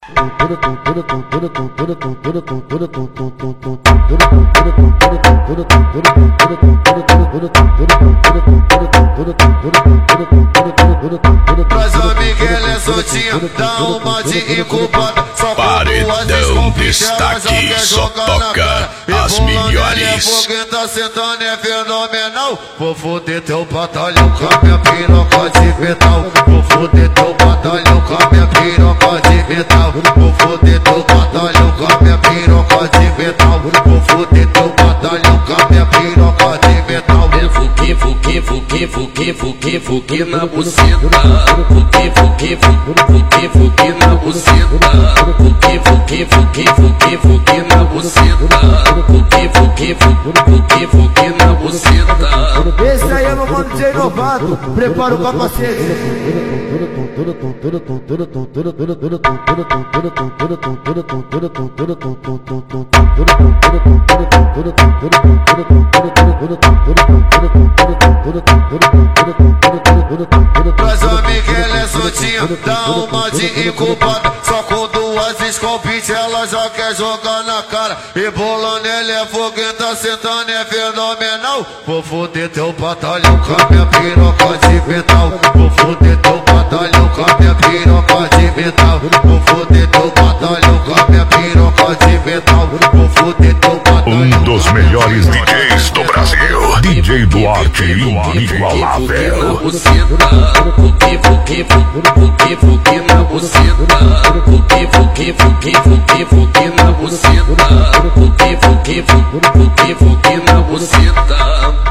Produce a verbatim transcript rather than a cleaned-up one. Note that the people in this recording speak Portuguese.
Mas a Miguel é soltinha, dá uma de incubada. Paredão Destaque só toca as melhores. Tá sentando é fenomenal. Vou foder teu batalhão com a minha piroca de metal. Vou foder teu batalhão com a minha piroca de metal. Vou foder teu batalhão com a minha piroca de metal. Vou foder teu batalhão com a minha piroca de metal. É fuque, fuque, fuque, fuque, fuque, fuque na buceta. Fuque, fuque, fuque, fuque na buceta. Fuque, fuque, fuque, fuque, fuque na buceta. Fuque, fuque, fuque, fuque na buceta. Esse aí é meu mano de novato, prepara o capacete. Mas a Miguel é soltinha, dá uma de incubada. Só com duas escopinhas ela já quer jogar na cara. E bolando ele é fogueta, sentando é fenomenal. Vou foder teu batalhão com a minha piroca de metal. Vou foder teu batalhão com a minha piroca de metal. Vou foder teu batalhão com a minha piroca de metal. Vou foder teu batalhão. Um dos melhores D Js do Brasil, D J Duarte inigualável. Fuque, fuque, fuque, fuque na buceta. Fuque, fuque, fuque, fuque, fuque na buceta. Fuque, fuque, fuque, fuque na buceta.